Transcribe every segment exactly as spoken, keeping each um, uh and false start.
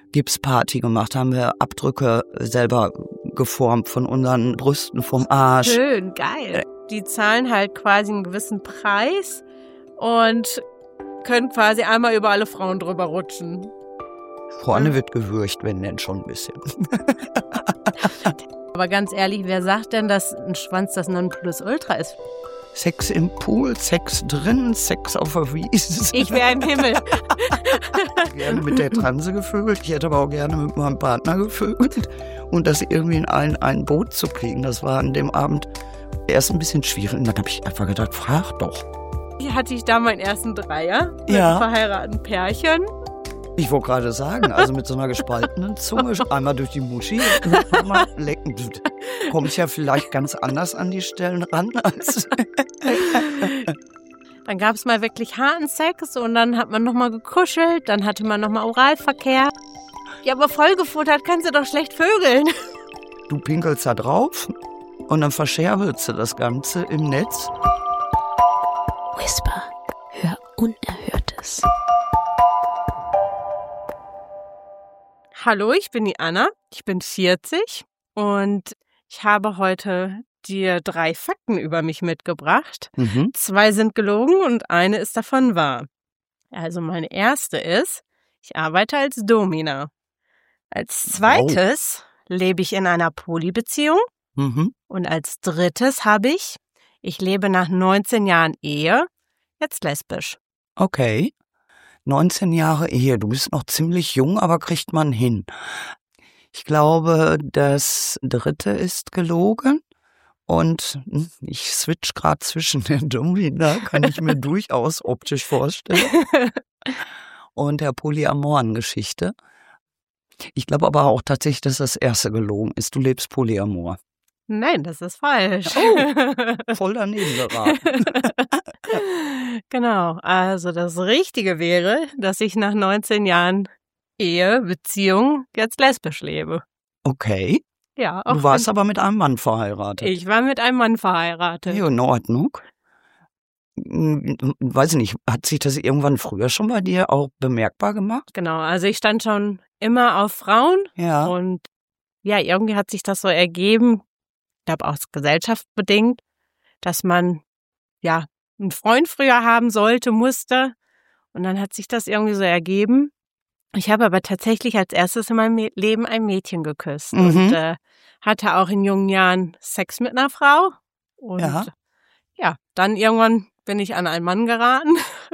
Gipsparty gemacht, haben wir Abdrücke selber geformt von unseren Brüsten, vom Arsch. Schön, geil. Die zahlen halt quasi einen gewissen Preis und können quasi einmal über alle Frauen drüber rutschen. Vorne wird gewürgt, wenn denn schon ein bisschen. Aber ganz ehrlich, wer sagt denn, dass ein Schwanz das Nonplusultra ist? Sex im Pool, Sex drin, Sex auf der Wiese. Ich wäre im Himmel. Gerne mit der Transe gevögelt. Ich hätte aber auch gerne mit meinem Partner gevögelt. Und das irgendwie in ein, ein Boot zu kriegen, das war an dem Abend erst ein bisschen schwierig. Und dann habe ich einfach gedacht, frag doch. Hier hatte ich da meinen ersten Dreier mit Ja. einem verheirateten Pärchen. Ich wollte gerade sagen, also mit so einer gespaltenen Zunge, einmal durch die Muschi, einmal lecken. Komme ich ja vielleicht ganz anders an die Stellen ran als... Dann gab es mal wirklich harten Sex und dann hat man nochmal gekuschelt, dann hatte man nochmal Oralverkehr. Ja, aber vollgefuttert kannst du doch schlecht vögeln. Du pinkelst da drauf und dann verscherbelst du das Ganze im Netz. Whisper, hör Unerhörtes. Hallo, ich bin die Anna, ich bin vierzig und ich habe heute dir drei Fakten über mich mitgebracht. Mhm. Zwei sind gelogen und eine ist davon wahr. Also meine erste ist, ich arbeite als Domina. Als zweites lebe ich in einer Polybeziehung Mhm. und als drittes habe ich, ich lebe nach neunzehn Jahren Ehe, jetzt lesbisch. Okay. neunzehn Jahre Ehe. Du bist noch ziemlich jung, aber kriegt man hin. Ich glaube, das dritte ist gelogen. Und ich switch gerade zwischen der Domina, kann ich mir durchaus optisch vorstellen, und der Polyamoren-Geschichte. Ich glaube aber auch tatsächlich, dass das erste gelogen ist. Du lebst Polyamor. Nein, das ist falsch. Oh, voll daneben geraten. Genau, also das Richtige wäre, dass ich nach neunzehn Jahren Ehe, Beziehung jetzt lesbisch lebe. Okay, Ja, auch du warst wenn- aber mit einem Mann verheiratet. Ich war mit einem Mann verheiratet. Ja, in Ordnung. Hm, Weiß ich nicht, hat sich das irgendwann früher schon bei dir auch bemerkbar gemacht? Genau, also ich stand schon immer auf Frauen Ja. und ja, irgendwie hat sich das so ergeben, ich glaube auch gesellschaftsbedingt, dass man ja einen Freund früher haben sollte, musste und dann hat sich das irgendwie so ergeben. Ich habe aber tatsächlich als erstes in meinem Me- Leben ein Mädchen geküsst Mhm. und äh, hatte auch in jungen Jahren Sex mit einer Frau und Ja. ja, dann irgendwann bin ich an einen Mann geraten.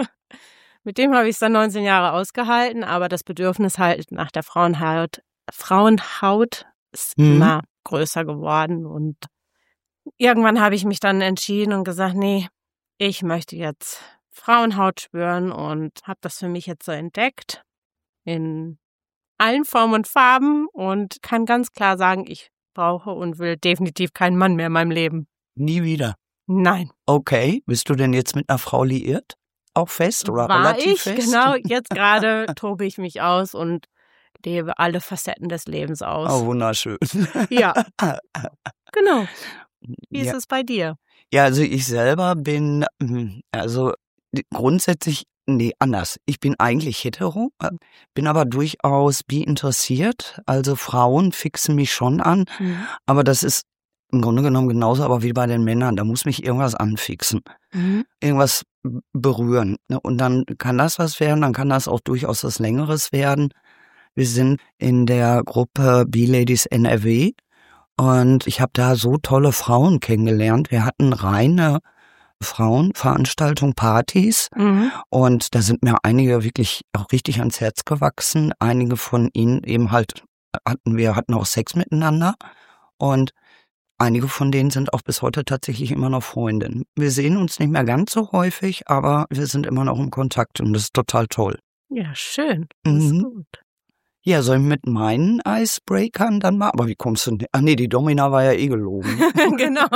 Mit dem habe ich es dann neunzehn Jahre ausgehalten, aber das Bedürfnis halt nach der Frauenhaut, Frauenhaut ist Mhm. immer größer geworden und irgendwann habe ich mich dann entschieden und gesagt, nee, ich möchte jetzt Frauenhaut spüren und habe das für mich jetzt so entdeckt in allen Formen und Farben und kann ganz klar sagen, ich brauche und will definitiv keinen Mann mehr in meinem Leben. Nie wieder. Nein. Okay, bist du denn jetzt mit einer Frau liiert? Auch fest oder War relativ ich, fest? genau, jetzt gerade tobe ich mich aus und lebe alle Facetten des Lebens aus. Oh, wunderschön. Ja, genau. Wie ist Ja. es bei dir? Ja, also ich selber bin, hm, also grundsätzlich, nee, anders. Ich bin eigentlich hetero, äh, bin aber durchaus bi interessiert. Also Frauen fixen mich schon an, Mhm. aber das ist im Grunde genommen genauso, aber wie bei den Männern. Da muss mich irgendwas anfixen, Mhm. irgendwas b- berühren. Ne? Und dann kann das was werden, dann kann das auch durchaus was Längeres werden. Wir sind in der Gruppe B-Ladies N R W und ich habe da so tolle Frauen kennengelernt. Wir hatten reine Frauenveranstaltungen, Partys Mhm. und da sind mir einige wirklich auch richtig ans Herz gewachsen. Einige von ihnen eben halt hatten wir hatten auch Sex miteinander und einige von denen sind auch bis heute tatsächlich immer noch Freundinnen. Wir sehen uns nicht mehr ganz so häufig, aber wir sind immer noch im Kontakt und das ist total toll. Ja, schön. Das ist Mhm. gut. Ja, soll ich mit meinen Icebreakern dann mal? Aber wie kommst du denn? Ach nee, die Domina war ja eh gelogen. Genau.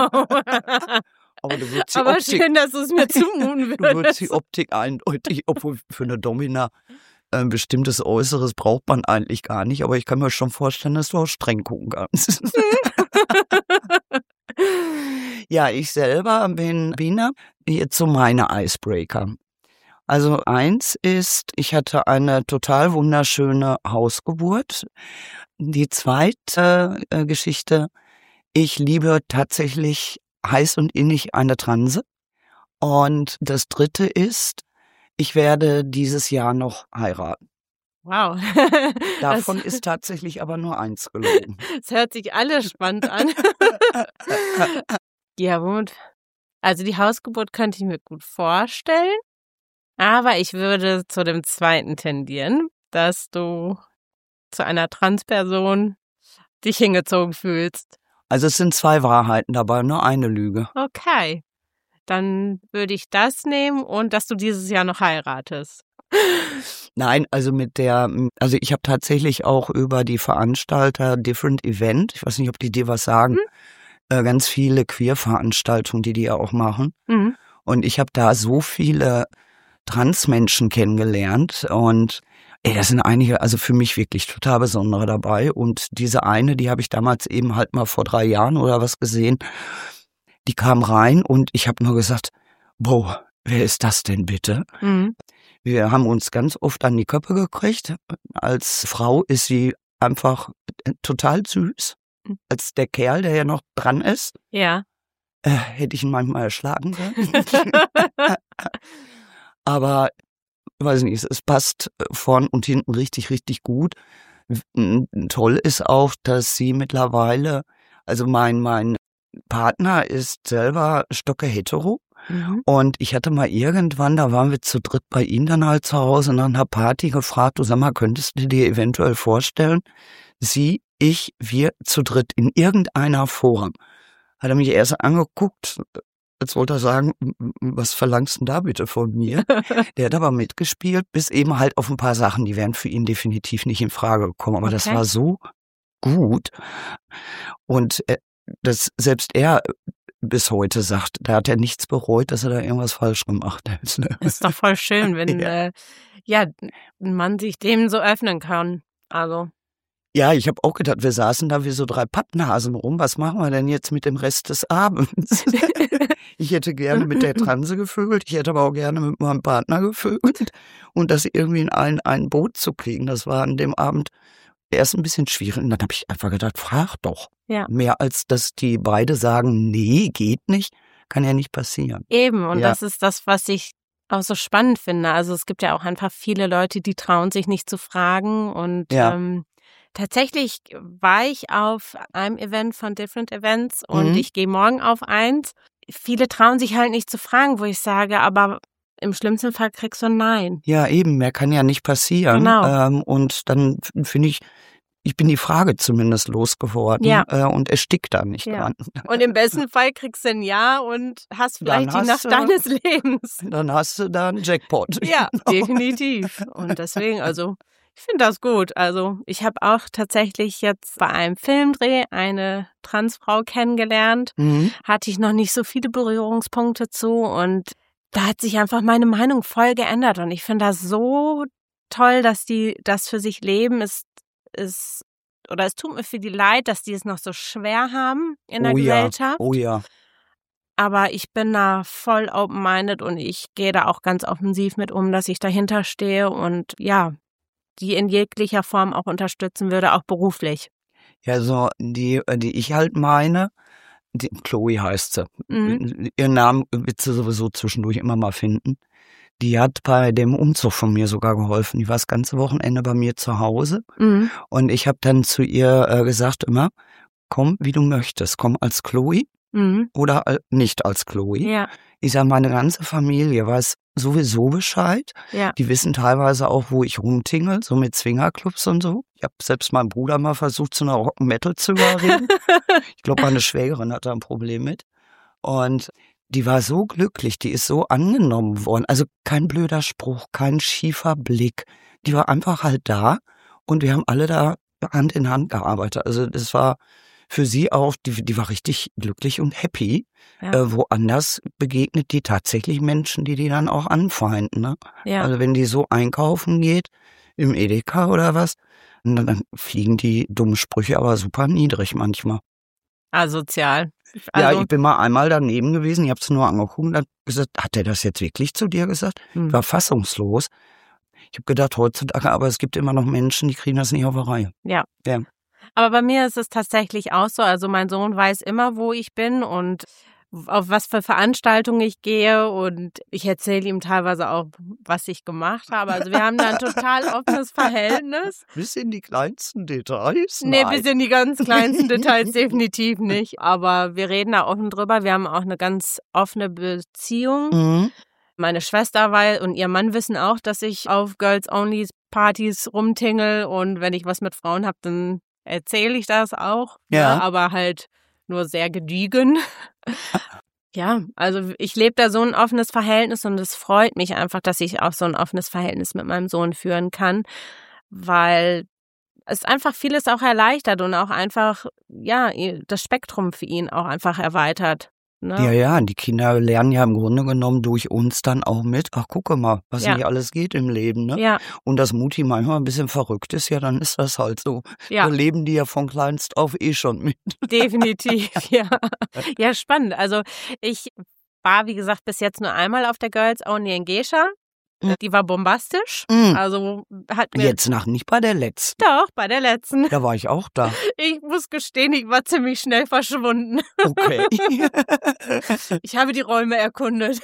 Aber du würdest die Aber Optik, schön, dass du es mir zumuten du würdest die würdest. Optik eindeutig, obwohl für eine Domina ein bestimmtes Äußeres braucht man eigentlich gar nicht. Aber ich kann mir schon vorstellen, dass du auch streng gucken kannst. Ja, ich selber bin Bina. Jetzt so meine Icebreaker. Also eins ist, ich hatte eine total wunderschöne Hausgeburt. Die zweite äh, Geschichte, ich liebe tatsächlich heiß und innig eine Transe. Und das dritte ist, ich werde dieses Jahr noch heiraten. Wow. Davon das, ist tatsächlich aber nur eins gelogen. Es hört sich alles spannend an. Ja, womit? Also die Hausgeburt könnte ich mir gut vorstellen. Aber ich würde zu dem zweiten tendieren, dass du zu einer Transperson dich hingezogen fühlst. Also es sind zwei Wahrheiten dabei, nur eine Lüge. Okay, dann würde ich das nehmen und dass du dieses Jahr noch heiratest. Nein, also mit der, also ich habe tatsächlich auch über die Veranstalter Different Event, ich weiß nicht, ob die dir was sagen, mhm. äh, ganz viele Queer-Veranstaltungen, die die ja auch machen. Mhm. Und ich habe da so viele Transmenschen kennengelernt und ey, das sind einige, also für mich wirklich total besondere dabei. Und diese eine, die habe ich damals eben halt mal vor drei Jahren oder was gesehen, die kam rein und ich habe nur gesagt, boah, wer ist das denn bitte? Mhm. Wir haben uns ganz oft an die Köpfe gekriegt. Als Frau ist sie einfach total süß. Als der Kerl, der ja noch dran ist, ja. äh, hätte ich ihn manchmal erschlagen können. Aber, weiß nicht, es passt vorn und hinten richtig, richtig gut. Toll ist auch, dass sie mittlerweile, also mein, mein Partner ist selber stocke hetero. Mhm. Und ich hatte mal irgendwann, da waren wir zu dritt bei ihm dann halt zu Hause nach einer Party gefragt, du sag mal, könntest du dir eventuell vorstellen, sie, ich, wir zu dritt in irgendeiner Form. Hat er mich erst angeguckt, als wollte er sagen, was verlangst du denn da bitte von mir? Der hat aber mitgespielt, bis eben halt auf ein paar Sachen, die wären für ihn definitiv nicht in Frage gekommen. Aber okay. Das war so gut. Und das selbst er bis heute sagt, da hat er nichts bereut, dass er da irgendwas falsch gemacht hat. Das ist doch voll schön, wenn ja. Äh, ja, ein Mann sich dem so öffnen kann. Also. Ja, ich habe auch gedacht, wir saßen da wie so drei Pappnasen rum. Was machen wir denn jetzt mit dem Rest des Abends? Ich hätte gerne mit der Transe gevögelt, ich hätte aber auch gerne mit meinem Partner gevögelt. Und das irgendwie in ein, ein Boot zu kriegen, das war an dem Abend erst ein bisschen schwierig. Und dann habe ich einfach gedacht, frag doch. Ja. Mehr als, dass die beide sagen, nee, geht nicht, kann ja nicht passieren. Eben, und ja. Das ist das, was ich auch so spannend finde. Also es gibt ja auch einfach viele Leute, die trauen sich nicht zu fragen. Und ja. ähm, tatsächlich war ich auf einem Event von Different Events und mhm. ich gehe morgen auf eins. Viele trauen sich halt nicht zu fragen, wo ich sage, aber im schlimmsten Fall kriegst du ein Nein. Ja, eben, mehr kann ja nicht passieren. Genau. Ähm, und dann finde ich, ich bin die Frage zumindest losgeworden ja. äh, und erstickt da nicht ja. dran. Und im besten Fall kriegst du ein Ja und hast vielleicht dann die hast Nacht du, deines Lebens. Dann hast du da einen Jackpot. Ja, definitiv. Und deswegen, also ich finde das gut. Also ich habe auch tatsächlich jetzt bei einem Filmdreh eine Transfrau kennengelernt. Mhm. Hatte ich noch nicht so viele Berührungspunkte zu und da hat sich einfach meine Meinung voll geändert. Und ich finde das so toll, dass die das für sich leben. Es ist, oder es tut mir für die leid, dass die es noch so schwer haben in der oh Gesellschaft. Ja. Oh ja. Aber ich bin da voll open-minded und ich gehe da auch ganz offensiv mit um, dass ich dahinter stehe und ja, die in jeglicher Form auch unterstützen würde, auch beruflich. Ja, so die, die ich halt meine, die, Chloe heißt sie. Mhm. Ihren Namen wird sie sowieso zwischendurch immer mal finden. Die hat bei dem Umzug von mir sogar geholfen. Die war das ganze Wochenende bei mir zu Hause. Mhm. Und ich habe dann zu ihr äh, gesagt immer, komm, wie du möchtest. Komm als Chloe mhm. oder äh, nicht als Chloe. Ja. Ich sage, meine ganze Familie weiß sowieso Bescheid. Ja. Die wissen teilweise auch, wo ich rumtingel, so mit Swingerclubs und so. Ich habe selbst meinen Bruder mal versucht, zu einer Rock'n'Metal zu überreden. Ich glaube, meine Schwägerin hat da ein Problem mit. Und die war so glücklich, die ist so angenommen worden. Also kein blöder Spruch, kein schiefer Blick. Die war einfach halt da und wir haben alle da Hand in Hand gearbeitet. Also das war für sie auch, die, die war richtig glücklich und happy. Ja. Äh, woanders begegnet die tatsächlich Menschen, die die dann auch anfeinden. Ne? Ja. Also wenn die so einkaufen geht, im Edeka oder was, dann, dann fliegen die dummen Sprüche aber super niedrig manchmal. Asozial. Also, ja, ich bin mal einmal daneben gewesen, ich habe es nur angeguckt und hab gesagt, hat der das jetzt wirklich zu dir gesagt? hm. Ich war fassungslos. Ich habe gedacht, heutzutage, aber es gibt immer noch Menschen, die kriegen das nicht auf die Reihe. Ja. Ja. Aber bei mir ist es tatsächlich auch so. Also mein Sohn weiß immer, wo ich bin und auf was für Veranstaltungen ich gehe und ich erzähle ihm teilweise auch, was ich gemacht habe. Also wir haben da ein total offenes Verhältnis. Bis in die kleinsten Details? Nee, Nein. bis in die ganz kleinsten Details definitiv nicht. Aber wir reden da offen drüber. Wir haben auch eine ganz offene Beziehung. Mhm. Meine Schwester weil und ihr Mann wissen auch, dass ich auf Girls-Only-Partys rumtingel und wenn ich was mit Frauen habe, dann erzähle ich das auch. Ja. Ne? Aber halt nur sehr gediegen. Ja, also ich lebe da so ein offenes Verhältnis und es freut mich einfach, dass ich auch so ein offenes Verhältnis mit meinem Sohn führen kann, weil es einfach vieles auch erleichtert und auch einfach, ja, das Spektrum für ihn auch einfach erweitert. Ne? Ja, ja, die Kinder lernen ja im Grunde genommen durch uns dann auch mit, ach, gucke mal, was Ja. nicht alles geht im Leben, ne? Ja, Und dass Mutti manchmal ein bisschen verrückt ist, ja, dann ist das halt so. ja. Da leben die ja von kleinst auf eh schon mit. Definitiv, ja. Ja, spannend. Also ich war, wie gesagt, bis jetzt nur einmal auf der Girls Only in Gescher. Mhm. Die war bombastisch. Mhm. Also hat mir Jetzt nach, nicht bei der letzten. doch bei der letzten. Da war ich auch da. Ich muss gestehen, ich war ziemlich schnell verschwunden. Okay. Ich habe die Räume erkundet.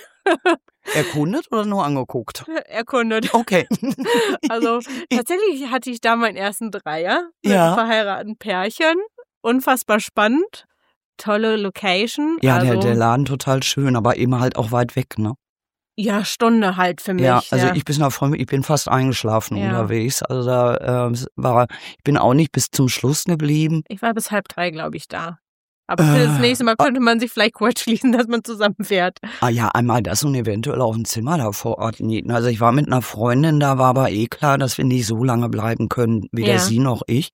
Erkundet oder nur angeguckt? Erkundet. Okay. Also tatsächlich hatte ich da meinen ersten Dreier mit Ja. einem verheirateten Pärchen. Unfassbar spannend. Tolle Location. Ja, also, der, der Laden total schön, aber eben halt auch weit weg, ne? Ja, Stunde halt für mich. Ja, also ja. ich bin, noch, ich bin fast eingeschlafen Ja. unterwegs. Also da äh, war, ich bin auch nicht bis zum Schluss geblieben. Ich war bis halb drei, glaube ich, da. Aber für das Äh, nächste Mal könnte man sich vielleicht kurz schließen, dass man zusammenfährt. Ah ja, einmal das und eventuell auch ein Zimmer da vor Ort mieten. Also ich war mit einer Freundin da, war aber eh klar, dass wir nicht so lange bleiben können, weder Ja. sie noch ich.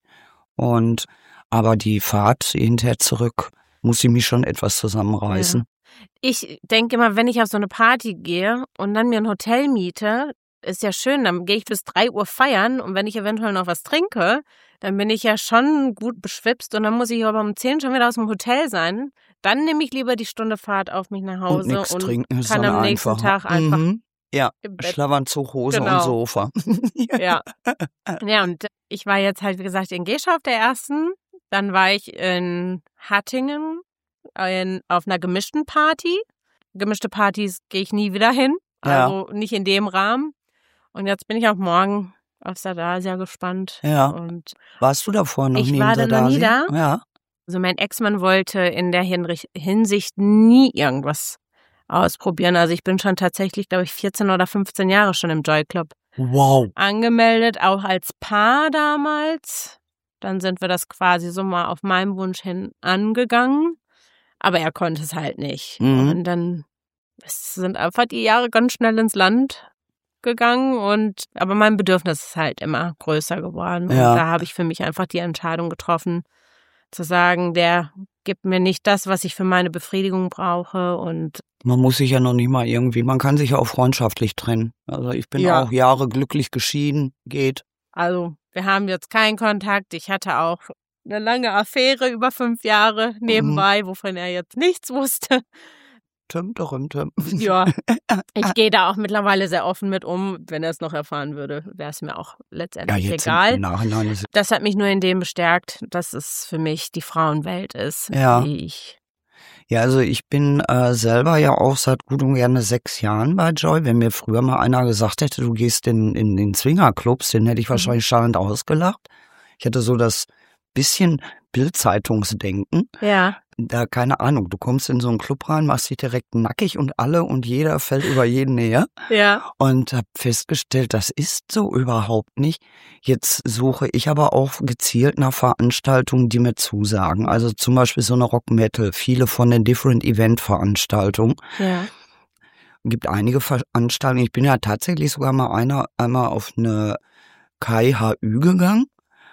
Und aber die Fahrt hinterher zurück muss ich mich schon etwas zusammenreißen. Ich denke immer, wenn ich auf so eine Party gehe und dann mir ein Hotel miete, ist ja schön, dann gehe ich bis drei Uhr feiern und wenn ich eventuell noch was trinke, dann bin ich ja schon gut beschwipst und dann muss ich aber um zehn schon wieder aus dem Hotel sein. Dann nehme ich lieber die Stunde Fahrt auf mich nach Und Hause nichts und trinken ist kann dann am nächsten einfacher. Tag einfach Mhm. Ja, im Bett. Schlafanzug, Hose Genau. und Sofa. Ja. Ja, und ich war jetzt halt, wie gesagt, in Gescher auf der ersten. Dann war ich in Hattingen in, auf einer gemischten Party. Gemischte Partys gehe ich nie wieder hin. Ja. Also nicht in dem Rahmen. Und jetzt bin ich auch morgen auf Sardasia gespannt. Ja. Und Warst du davor noch Ich nie war in da noch nie Sardasia? da. Ja. also mein Ex-Mann wollte in der Hinrich- Hinsicht nie irgendwas ausprobieren. Also ich bin schon tatsächlich, glaube ich, vierzehn oder fünfzehn Jahre schon im Joy Club Wow. angemeldet, auch als Paar damals. Dann sind wir das quasi so mal auf meinem Wunsch hin angegangen. Aber er konnte es halt nicht. Mhm. Und dann sind einfach die Jahre ganz schnell ins Land gegangen. Und aber mein Bedürfnis ist halt immer größer geworden. Und Ja. da habe ich für mich einfach die Entscheidung getroffen, zu sagen, der gibt mir nicht das, was ich für meine Befriedigung brauche. Und Man muss sich ja noch nicht mal irgendwie, man kann sich ja auch freundschaftlich trennen. Also ich bin Ja. auch Jahre glücklich geschieden, geht. also wir haben jetzt keinen Kontakt. Ich hatte auch eine lange Affäre über fünf Jahre nebenbei, wovon er jetzt nichts wusste. Tüm, tüm, tüm. Ja, ich gehe da auch mittlerweile sehr offen mit um. Wenn er es noch erfahren würde, wäre es mir auch Ja, letztendlich jetzt egal. im Nachhinein ist Das hat mich nur in dem bestärkt, dass es für mich die Frauenwelt ist, Ja. die ich. Ja, also ich bin äh, selber ja auch seit gut und gerne sechs Jahren bei Joy. Wenn mir früher mal einer gesagt hätte, du gehst in, in den Swingerclubs, den hätte ich wahrscheinlich schallend ausgelacht. Ich hatte so das bisschen Bild-Zeitungsdenken. Ja, Da, keine Ahnung, du kommst in so einen Club rein, machst dich direkt nackig und alle und jeder fällt über jeden her. ja, Und habe festgestellt, das ist so überhaupt nicht. Jetzt suche ich aber auch gezielt nach Veranstaltungen, die mir zusagen. Also zum Beispiel so eine Rock-Metal, viele von den Different-Event-Veranstaltungen. ja. Gibt einige Veranstaltungen. Ich bin ja tatsächlich sogar mal einer, einmal auf eine K H Ü gegangen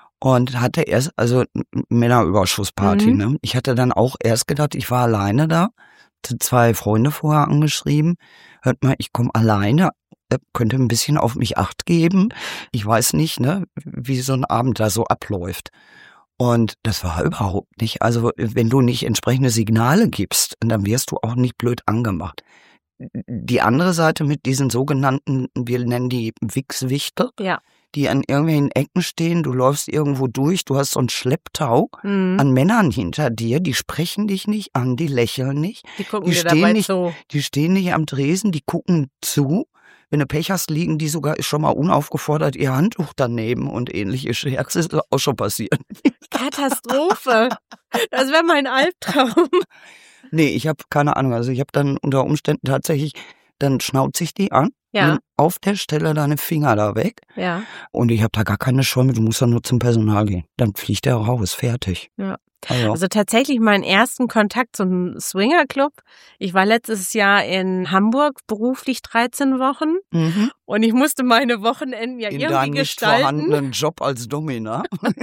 und hatte erst, also Männerüberschussparty, Mhm. ne? Ich hatte dann auch erst gedacht, ich war alleine da, hatte zwei Freunde vorher angeschrieben, hört mal, ich komme alleine, äh, könnte ein bisschen auf mich Acht geben. Ich weiß nicht, ne, wie so ein Abend da so abläuft. Und das war überhaupt nicht. Also wenn du nicht entsprechende Signale gibst, dann wirst du auch nicht blöd angemacht. Die andere Seite mit diesen sogenannten, wir nennen die Wichswichter, Ja. die an irgendwelchen Ecken stehen, du läufst irgendwo durch, du hast so einen Schlepptau Mhm. an Männern hinter dir, die sprechen dich nicht an, die lächeln nicht, Die gucken die dir stehen dabei nicht, zu. die stehen nicht am Tresen, die gucken zu. Wenn du Pech hast, liegen die sogar schon mal unaufgefordert ihr Handtuch daneben und ähnliche Scherze, ist auch schon passiert. Katastrophe. Das wäre mein Albtraum. Nee, ich habe keine Ahnung. Also ich habe dann unter Umständen tatsächlich, dann schnauze ich die an, Ja. nimm auf der Stelle deine Finger da weg Ja. und ich habe da gar keine Scheu mit, du musst dann nur zum Personal gehen. Dann fliegt der raus, fertig. Ja. Also, Also tatsächlich meinen ersten Kontakt zum Swingerclub. Ich war letztes Jahr in Hamburg beruflich dreizehn Wochen mhm. und ich musste meine Wochenenden ja in irgendwie deinem nicht gestalten. vorhandenen Job als Domina.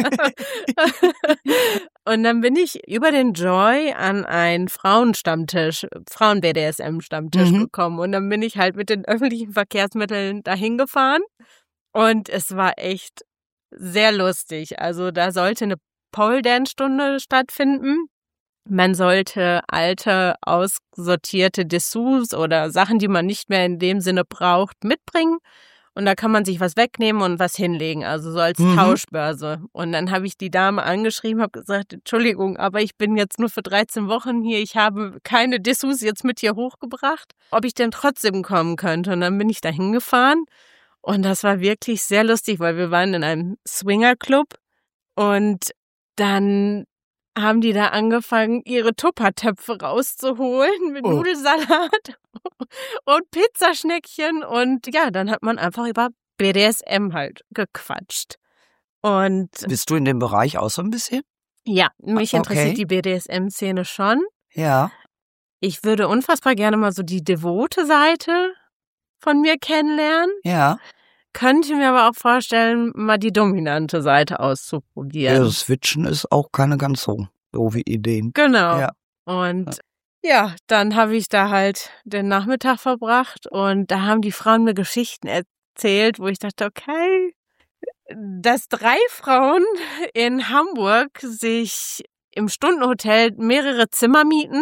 Und dann bin ich über den Joy an einen Frauenstammtisch, Frauen-B D S M-Stammtisch Mhm. gekommen. Und dann bin ich halt mit den öffentlichen Verkehrsmitteln dahin gefahren. Und es war echt sehr lustig. Also da sollte eine Pole-Dance-Stunde stattfinden. Man sollte alte, aussortierte Dessous oder Sachen, die man nicht mehr in dem Sinne braucht, mitbringen. Und da kann man sich was wegnehmen und was hinlegen, also so als Mhm. Tauschbörse. Und dann habe ich die Dame angeschrieben, habe gesagt, Entschuldigung, aber ich bin jetzt nur für dreizehn Wochen hier, ich habe keine Dessous jetzt mit hier hochgebracht, ob ich denn trotzdem kommen könnte. Und dann bin ich da hingefahren und das war wirklich sehr lustig, weil wir waren in einem Swingerclub und dann haben die da angefangen, ihre Tuppertöpfe rauszuholen mit Oh. Nudelsalat und Pizzaschneckchen. Und ja, dann hat man einfach über B D S M halt gequatscht. Und Bist du in dem Bereich auch so ein bisschen? ja, mich Ah, interessiert okay. die B D S M-Szene schon. Ja. Ich würde unfassbar gerne mal so die devote Seite von mir kennenlernen. Ja. Könnte mir aber auch vorstellen, mal die dominante Seite auszuprobieren. Ja, Switchen ist auch keine ganz so doofe Idee. Genau. Ja. Und ja, dann habe ich da halt den Nachmittag verbracht und da haben die Frauen mir Geschichten erzählt, wo ich dachte, okay, dass drei Frauen in Hamburg sich im Stundenhotel mehrere Zimmer mieten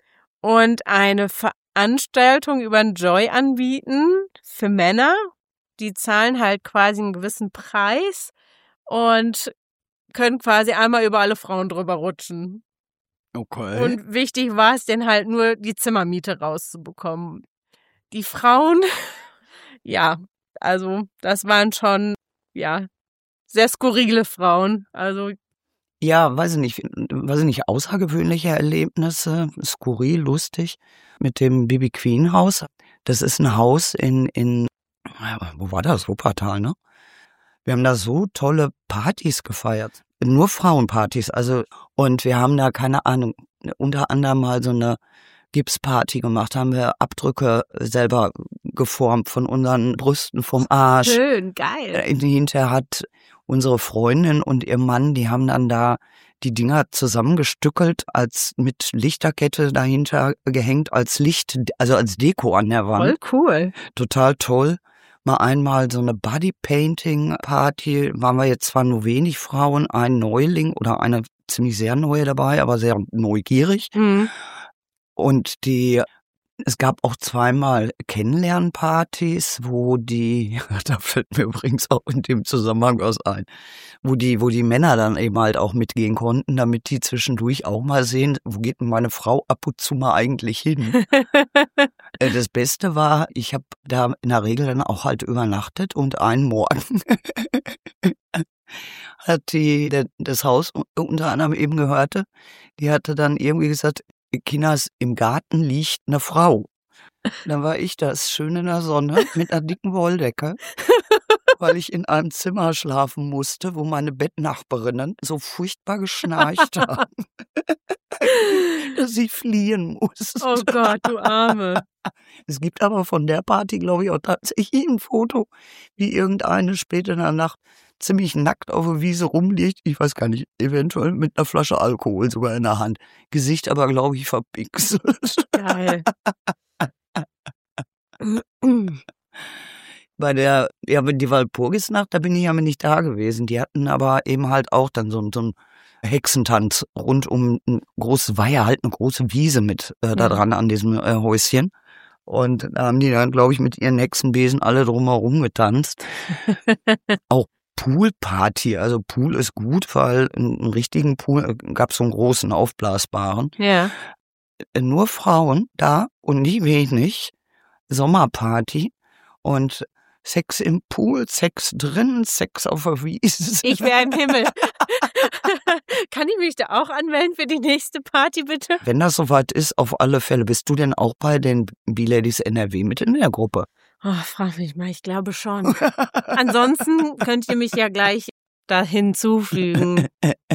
und eine Veranstaltung über den Joy anbieten für Männer. Die zahlen halt quasi einen gewissen Preis und können quasi einmal über alle Frauen drüber rutschen. Okay. Und wichtig war es, denn halt nur die Zimmermiete rauszubekommen. Die Frauen, ja, also das waren schon, ja, sehr skurrile Frauen. Also Ja, weiß ich nicht, weiß ich nicht, außergewöhnliche Erlebnisse, skurril, lustig, mit dem B B Queen Haus. Das ist ein Haus in, in, wo war das? Wuppertal, ne? Wir haben da so tolle Partys gefeiert. Nur Frauenpartys, also, und wir haben da, keine Ahnung, unter anderem mal so eine Gipsparty gemacht, haben wir Abdrücke selber geformt von unseren Brüsten, vom Arsch. schön, geil. Hinterher hat unsere Freundin und ihr Mann, die haben dann da die Dinger zusammengestückelt, als mit Lichterkette dahinter gehängt, als Licht, also als Deko an der Wand. Voll cool. Total toll. Mal einmal so eine Bodypainting-Party, waren wir jetzt zwar nur wenig Frauen, ein Neuling oder eine ziemlich sehr neue dabei, aber sehr neugierig. Mhm. Und die, es gab auch zweimal Kennenlernpartys, wo die, da fällt mir übrigens auch in dem Zusammenhang was ein, wo die, wo die Männer dann eben halt auch mitgehen konnten, damit die zwischendurch auch mal sehen, wo geht denn meine Frau ab und zu mal eigentlich hin? Äh, Das Beste war, ich habe da in der Regel dann auch halt übernachtet und einen Morgen hat die, der, das Haus unter anderem eben gehörte, die hatte dann irgendwie gesagt, Kinders, im Garten liegt eine Frau. Dann war ich das schön in der Sonne mit einer dicken Wolldecke, weil ich in einem Zimmer schlafen musste, wo meine Bettnachbarinnen so furchtbar geschnarcht haben, dass ich fliehen musste. Oh Gott, du Arme. Es gibt aber von der Party, glaube ich, auch tatsächlich ein Foto, wie irgendeine spät in der Nacht ziemlich nackt auf der Wiese rumliegt. Ich weiß gar nicht, eventuell mit einer Flasche Alkohol sogar in der Hand. Gesicht aber, glaube ich, verpixelt. Geil. Bei der, ja, die Walpurgisnacht, da bin ich aber nicht da gewesen. Die hatten aber eben halt auch dann so, ein- so ein Hexentanz rund um ein großes, war ja halt eine große Wiese mit äh, da dran an diesem äh, Häuschen. Und da haben die dann, glaube ich, mit ihren Hexenbesen alle drumherum getanzt. Auch Poolparty, also Pool ist gut, weil einen richtigen Pool gab es so einen großen, aufblasbaren. Ja. Nur Frauen da und nie wenig. Sommerparty und Sex im Pool, Sex drin, Sex auf der Wiese. Ich wäre im Himmel. Kann ich mich da auch anmelden für die nächste Party, bitte? Wenn das soweit ist, auf alle Fälle. Bist du denn auch bei den B-Ladies N R W mit in der Gruppe? Oh, frag mich mal, ich glaube schon. Ansonsten könnt ihr mich ja gleich da hinzufügen.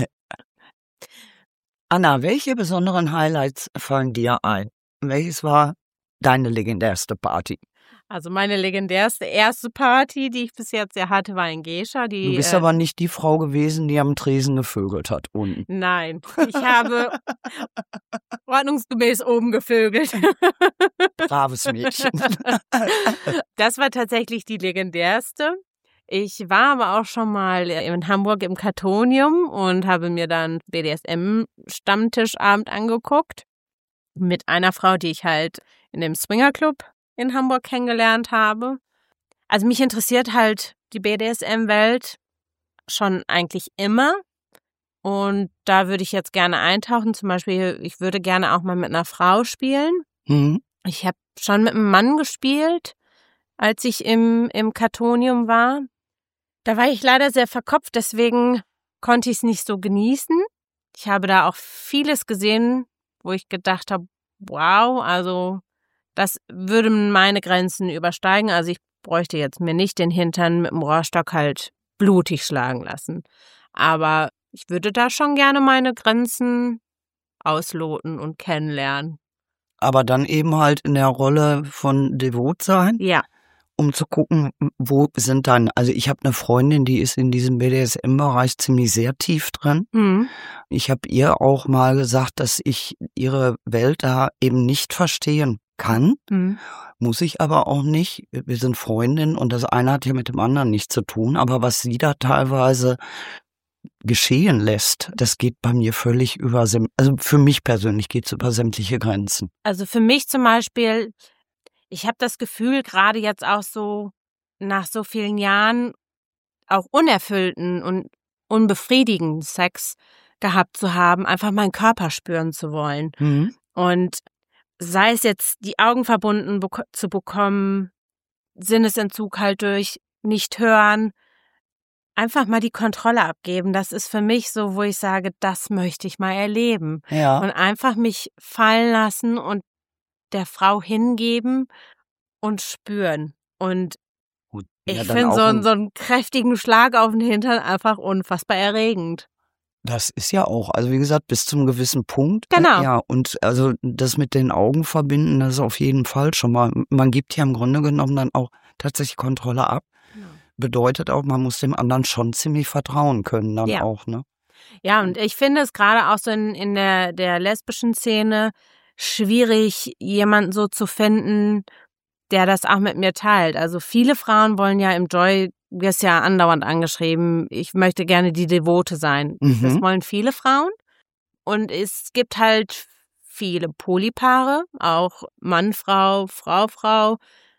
Anna, welche besonderen Highlights fallen dir ein? Welches war deine legendärste Party? Also meine legendärste erste Party, die ich bis jetzt ja hatte, war in Geisha. Die, Du bist äh, aber nicht die Frau gewesen, die am Tresen gevögelt hat unten. Nein, ich habe ordnungsgemäß oben gevögelt. Braves Mädchen. Das war tatsächlich die legendärste. Ich war aber auch schon mal in Hamburg im Kartonium und habe mir dann B D S M-Stammtischabend angeguckt. Mit einer Frau, die ich halt in dem Swingerclub in Hamburg kennengelernt habe. Also mich interessiert halt die B D S M-Welt schon eigentlich immer. Und da würde ich jetzt gerne eintauchen. Zum Beispiel, ich würde gerne auch mal mit einer Frau spielen. Mhm. Ich habe schon mit einem Mann gespielt, als ich im, im Kartonium war. Da war ich leider sehr verkopft, deswegen konnte ich es nicht so genießen. Ich habe da auch vieles gesehen, wo ich gedacht habe, wow, also das würde meine Grenzen übersteigen. Also ich bräuchte jetzt mir nicht den Hintern mit dem Rohrstock halt blutig schlagen lassen. Aber ich würde da schon gerne meine Grenzen ausloten und kennenlernen. Aber dann eben halt in der Rolle von Devot sein, Ja. um zu gucken, wo sind dann, also ich habe eine Freundin, die ist in diesem B D S M-Bereich ziemlich sehr tief drin. Mhm. Ich habe ihr auch mal gesagt, dass ich ihre Welt da eben nicht verstehen kann, Mhm. muss ich aber auch nicht. Wir sind Freundinnen und das eine hat ja mit dem anderen nichts zu tun, aber was sie da teilweise geschehen lässt, das geht bei mir völlig über, also für mich persönlich geht es über sämtliche Grenzen. Also für mich zum Beispiel, ich habe das Gefühl, gerade jetzt auch so nach so vielen Jahren auch unerfüllten und unbefriedigenden Sex gehabt zu haben, einfach meinen Körper spüren zu wollen. Mhm. Und sei es jetzt die Augen verbunden bek- zu bekommen, Sinnesentzug halt durch nicht hören, einfach mal die Kontrolle abgeben. Das ist für mich so, wo ich sage, das möchte ich mal erleben. Ja. Und einfach mich fallen lassen und der Frau hingeben und spüren. Und Gut, ich ja, dann finde auch so, einen- ein- so einen kräftigen Schlag auf den Hintern einfach unfassbar erregend. Das ist ja auch, also wie gesagt, bis zum gewissen Punkt. äh, Genau. Ja, und also das mit den Augen verbinden, das ist auf jeden Fall schon mal, man gibt ja im Grunde genommen dann auch tatsächlich Kontrolle ab. Genau. Bedeutet auch, man muss dem anderen schon ziemlich vertrauen können dann Ja. auch, ne? Ja, und ich finde es gerade auch so in, in der, der lesbischen Szene schwierig, jemanden so zu finden, der das auch mit mir teilt. Also viele Frauen wollen ja im Joy, wirst ja andauernd angeschrieben, ich möchte gerne die Devote sein. Mhm. Das wollen viele Frauen. Und es gibt halt viele Polypaare, auch Mann, Frau, Frau, Frau.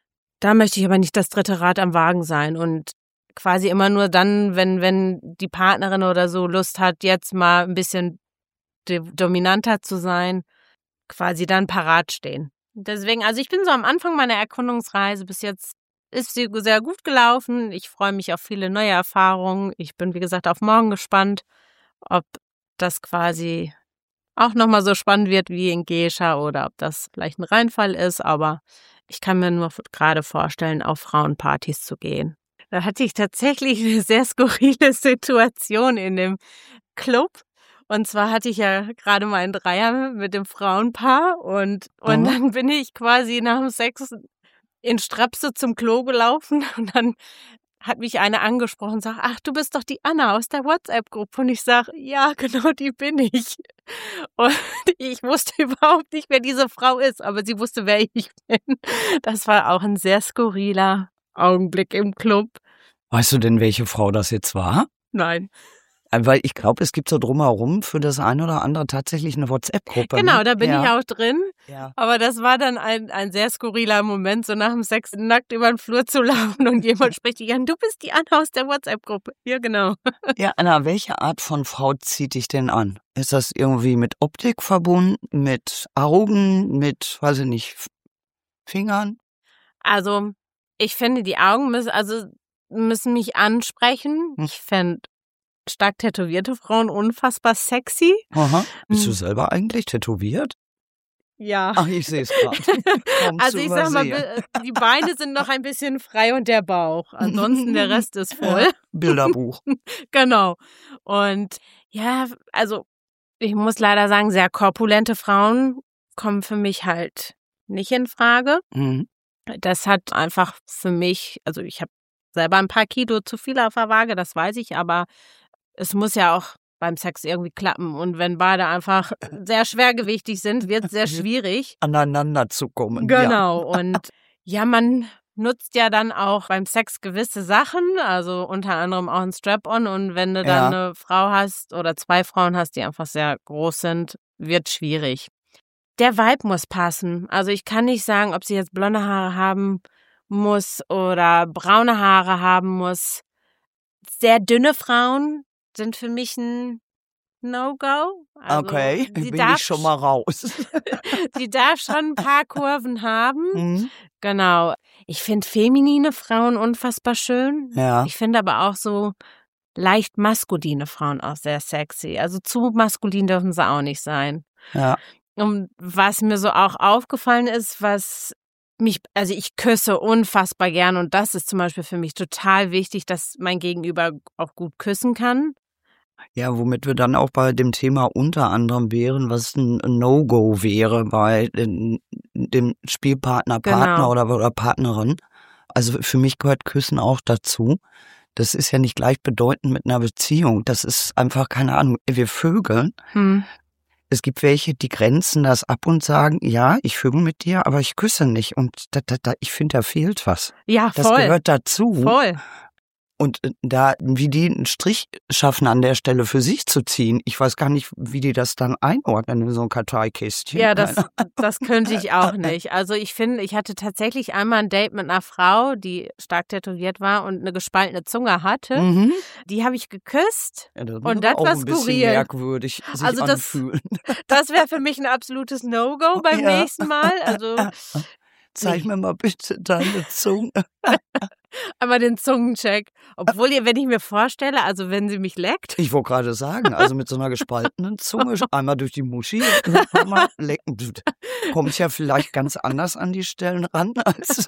Da möchte ich aber nicht das dritte Rad am Wagen sein und quasi immer nur dann, wenn, wenn die Partnerin oder so Lust hat, jetzt mal ein bisschen de- dominanter zu sein, quasi dann parat stehen. Deswegen, also ich bin so am Anfang meiner Erkundungsreise. Bis jetzt ist sie sehr gut gelaufen. Ich freue mich auf viele neue Erfahrungen. Ich bin, wie gesagt, auf morgen gespannt, ob das quasi auch nochmal so spannend wird wie in Geisha oder ob das vielleicht ein Reinfall ist. Aber ich kann mir nur gerade vorstellen, auf Frauenpartys zu gehen. Da hatte ich tatsächlich eine sehr skurrile Situation in dem Club. Und zwar hatte ich ja gerade meinen Dreier mit dem Frauenpaar und, und Mhm. dann bin ich quasi nach dem Sex in Strapse zum Klo gelaufen und dann hat mich eine angesprochen und sagt, ach, du bist doch die Anna aus der WhatsApp-Gruppe. Und ich sage, ja, genau, die bin ich. Und ich wusste überhaupt nicht, wer diese Frau ist, aber sie wusste, wer ich bin. Das war auch ein sehr skurriler Augenblick im Club. Weißt du denn, welche Frau das jetzt war? Nein. Weil ich glaube, es gibt so drumherum für das eine oder andere tatsächlich eine WhatsApp-Gruppe. Genau, ne? da bin ja. ich auch drin. Ja. Aber das war dann ein, ein sehr skurriler Moment, so nach dem Sex nackt über den Flur zu laufen und jemand spricht dich an, du bist die Anna aus der WhatsApp-Gruppe. Ja, genau. Ja, Anna, welche Art von Frau zieht dich denn an? Ist das irgendwie mit Optik verbunden, mit Augen, mit, weiß ich nicht, Fingern? Also, ich finde, die Augen müssen, also, müssen mich ansprechen. Hm. Ich fände stark tätowierte Frauen unfassbar sexy. Aha. Bist Hm. du selber eigentlich tätowiert? Ja. Ach, ich sehe es gerade. Also ich sag mal, die Beine sind noch ein bisschen frei und der Bauch. Ansonsten der Rest ist voll. Ja, Bilderbuch. Genau. Und ja, also ich muss leider sagen, sehr korpulente Frauen kommen für mich halt nicht in Frage. Mhm. Das hat einfach für mich, also ich habe selber ein paar Kilo zu viel auf der Waage, das weiß ich, aber es muss ja auch beim Sex irgendwie klappen. Und wenn beide einfach sehr schwergewichtig sind, wird es sehr schwierig, aneinander zu kommen. Genau. Ja. Und ja, man nutzt ja dann auch beim Sex gewisse Sachen, also unter anderem auch ein Strap-on. Und wenn du dann Ja. eine Frau hast oder zwei Frauen hast, die einfach sehr groß sind, wird schwierig. Der Vibe muss passen. Also ich kann nicht sagen, ob sie jetzt blonde Haare haben muss oder braune Haare haben muss. Sehr dünne Frauen sind für mich ein No-Go. Also Okay, sie bin darf, ich schon mal raus. sie darf schon ein paar Kurven haben. Mhm. Genau. Ich finde feminine Frauen unfassbar schön. Ja. Ich finde aber auch so leicht maskuline Frauen auch sehr sexy. Also zu maskulin dürfen sie auch nicht sein. Ja. Und was mir so auch aufgefallen ist, was mich, also ich küsse unfassbar gern und das ist zum Beispiel für mich total wichtig, dass mein Gegenüber auch gut küssen kann. Ja, womit wir dann auch bei dem Thema unter anderem wären, was ein No-Go wäre bei dem Spielpartner, Partner Genau. oder, oder Partnerin. Also für mich gehört Küssen auch dazu. Das ist ja nicht gleichbedeutend mit einer Beziehung. Das ist einfach, keine Ahnung, wir vögeln. Hm. Es gibt welche, die grenzen das ab und sagen, ja, ich vögel mit dir, aber ich küsse nicht. Und da, da, da, ich finde, da fehlt was. Ja, Das voll. gehört dazu. Voll. Und da, wie die einen Strich schaffen, an der Stelle für sich zu ziehen, ich weiß gar nicht, wie die das dann einordnen in so ein Karteikästchen. Ja, das, das könnte ich auch nicht. Also ich finde, ich hatte tatsächlich einmal ein Date mit einer Frau, die stark tätowiert war und eine gespaltene Zunge hatte. Mhm. Die habe ich geküsst. Ja, das Und das auch war ein bisschen skurril. merkwürdig sich Also das- anfühlen. Das wäre für mich ein absolutes No-Go beim Ja. nächsten Mal. Also Zeig mir mal bitte deine Zunge. einmal den Zungencheck. Obwohl, ihr, wenn ich mir vorstelle, also wenn sie mich leckt, Ich wollte gerade sagen, also mit so einer gespaltenen Zunge einmal durch die Muschi mal lecken. Kommt ja vielleicht ganz anders an die Stellen ran als.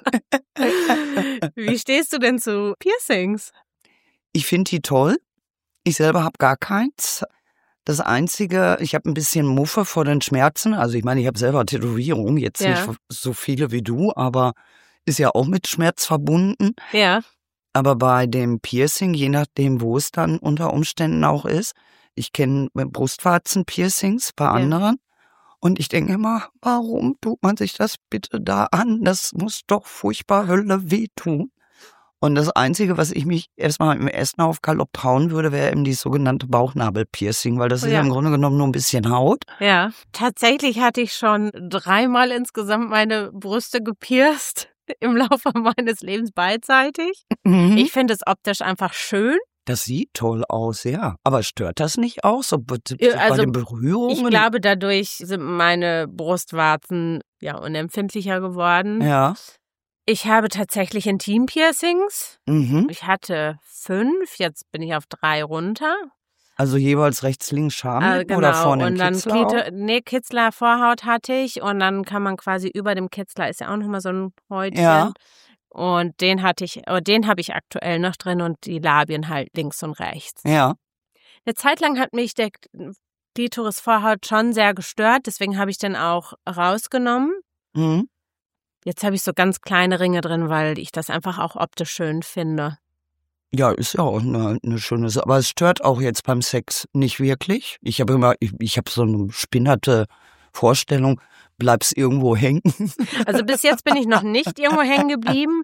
wie stehst du denn zu Piercings? Ich finde die toll. Ich selber habe gar keins. Das Einzige, ich habe ein bisschen Muffe vor den Schmerzen. Also ich meine, ich habe selber Tätowierungen, jetzt Ja. nicht so viele wie du, aber ist ja auch mit Schmerz verbunden. Ja. Aber bei dem Piercing, je nachdem, wo es dann unter Umständen auch ist, ich kenne Brustwarzen-Piercings bei anderen. Und ich denke immer, warum tut man sich das bitte da an? Das muss doch furchtbar Hölle wehtun. Und das Einzige, was ich mich erstmal im ersten Aufgalopp trauen würde, wäre eben die sogenannte Bauchnabel-Piercing, weil das Oh ist ja ja. im Grunde genommen nur ein bisschen Haut. Ja. Tatsächlich hatte ich schon dreimal insgesamt meine Brüste gepierst im Laufe meines Lebens beidseitig. Mhm. Ich finde es optisch einfach schön. Das sieht toll aus, ja. Aber stört das nicht auch so bei, Ja, bei also, den Berührungen? Ich glaube, dadurch sind meine Brustwarzen ja unempfindlicher geworden. Ja. Ich habe tatsächlich Intim-Piercings. Mhm. Ich hatte fünf, jetzt bin ich auf drei runter. Also jeweils rechts, links Schamlippen Äh, genau. oder vorne im und dann Kitzler auch? Klito- nee, Kitzler Vorhaut hatte ich und dann kann man quasi über dem Kitzler ist ja auch nochmal so ein Häutchen. Ja. Und den hatte ich, oh, den habe ich aktuell noch drin und die Labien halt links und rechts. Ja. Eine Zeit lang hat mich der Klitoris-Vorhaut schon sehr gestört, deswegen habe ich den auch rausgenommen. Mhm. Jetzt habe ich so ganz kleine Ringe drin, weil ich das einfach auch optisch schön finde. Ja, ist ja auch eine, eine schöne Sache. Aber es stört auch jetzt beim Sex nicht wirklich. Ich habe immer, ich, ich habe so eine spinnerte Vorstellung, bleibst irgendwo hängen. Also bis jetzt bin ich noch nicht irgendwo hängen geblieben.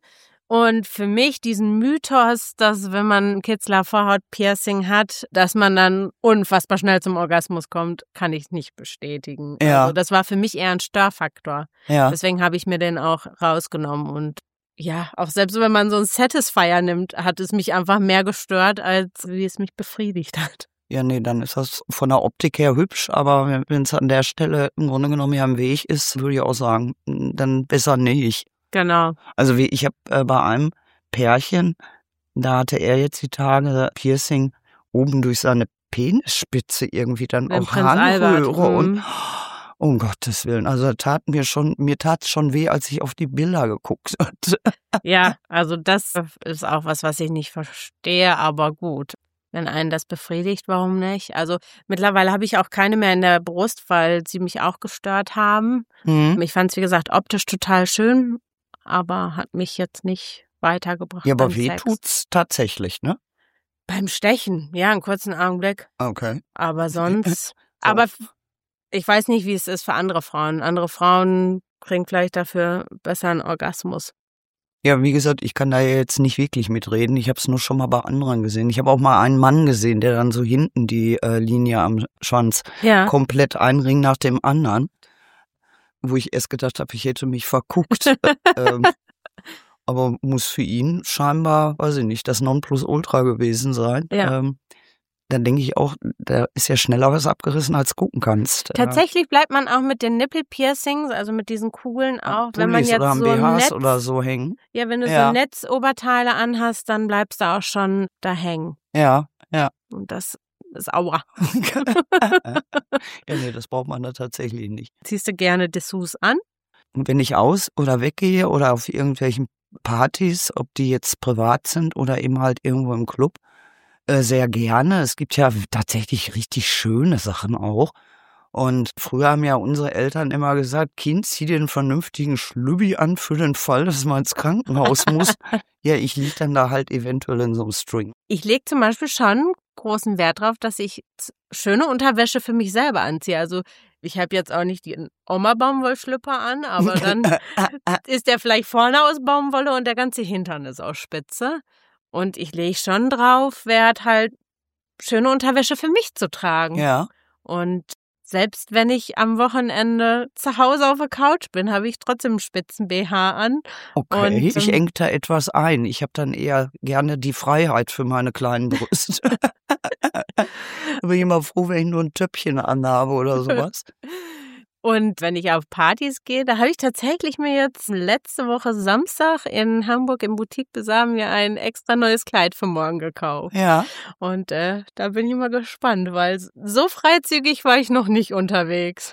Und für mich diesen Mythos, dass wenn man ein Kitzler Vorhaut-Piercing hat, dass man dann unfassbar schnell zum Orgasmus kommt, kann ich nicht bestätigen. Ja. Also das war für mich eher ein Störfaktor. Ja. Deswegen habe ich mir den auch rausgenommen. Und ja, auch selbst wenn man so einen Satisfier nimmt, hat es mich einfach mehr gestört, als wie es mich befriedigt hat. Ja, nee, dann ist das von der Optik her hübsch, aber wenn es an der Stelle im Grunde genommen ja im Weg ist, würde ich auch sagen, dann besser nicht. Genau. Also wie ich habe äh, bei einem Pärchen, da hatte er jetzt die Tage Piercing oben durch seine Penisspitze irgendwie dann Den auch Prinz Albert. Harnröhre und Mhm. um Gottes Willen, also tat mir schon, mir tat es schon weh, als ich auf die Bilder geguckt hatte. Ja, also das ist auch was, was ich nicht verstehe, aber gut. Wenn einen das befriedigt, warum nicht? Also mittlerweile habe ich auch keine mehr in der Brust, weil sie mich auch gestört haben. Mhm. Ich fand es, wie gesagt, optisch total schön, aber hat mich jetzt nicht weitergebracht. Ja, aber beim weh Sex. tut's tatsächlich, ne? Beim Stechen, ja, einen kurzen Augenblick. Okay. Aber sonst, So. aber ich weiß nicht, wie es ist für andere Frauen. Andere Frauen kriegen vielleicht dafür besser einen Orgasmus. Ja, wie gesagt, ich kann da jetzt nicht wirklich mitreden. Ich habe es nur schon mal bei anderen gesehen. Ich habe auch mal einen Mann gesehen, der dann so hinten die äh, Linie am Schwanz Ja. komplett ein Ring nach dem anderen, wo ich erst gedacht habe, ich hätte mich verguckt. ähm, aber muss für ihn scheinbar, weiß ich nicht, das Nonplusultra gewesen sein. Ja. Ähm, dann denke ich auch, da ist ja schneller was abgerissen, als gucken kannst. Tatsächlich bleibt man auch mit den Nippelpiercings, also mit diesen Kugeln auch, wenn man Pullis jetzt oder am so B Hs Netz, oder so hängen. ja, wenn du Ja. so Netzoberteile anhast, dann bleibst du auch schon da hängen. Ja, ja. Und das ist aua. Ja, nee, das braucht man da tatsächlich nicht. Ziehst du gerne Dessous an? Und wenn ich aus- oder weggehe oder auf irgendwelchen Partys, ob die jetzt privat sind oder eben halt irgendwo im Club, äh, sehr gerne. Es gibt ja tatsächlich richtig schöne Sachen auch. Und früher haben ja unsere Eltern immer gesagt, Kind, zieh dir einen vernünftigen Schlübbi an für den Fall, dass man ins Krankenhaus muss. Ja, ich lieg dann da halt eventuell in so einem String. Ich lege zum Beispiel schon großen Wert drauf, dass ich z- schöne Unterwäsche für mich selber anziehe. Also ich habe jetzt auch nicht den Oma-Baumwollschlüpper an, aber dann ist der vielleicht vorne aus Baumwolle und der ganze Hintern ist aus Spitze. Und ich lege schon drauf Wert, halt schöne Unterwäsche für mich zu tragen. Ja. Und selbst wenn ich am Wochenende zu Hause auf der Couch bin, habe ich trotzdem einen Spitzen-B H an. Okay, Und, ich ähm, eng da etwas ein. Ich habe dann eher gerne die Freiheit für meine kleinen Brüste. Bin ich immer froh, wenn ich nur ein Töpfchen anhabe oder sowas. Und wenn ich auf Partys gehe, da habe ich tatsächlich mir jetzt letzte Woche Samstag in Hamburg im Boutique Bazaar mir ein extra neues Kleid für morgen gekauft. Ja. Und äh, da bin ich mal gespannt, weil so freizügig war ich noch nicht unterwegs.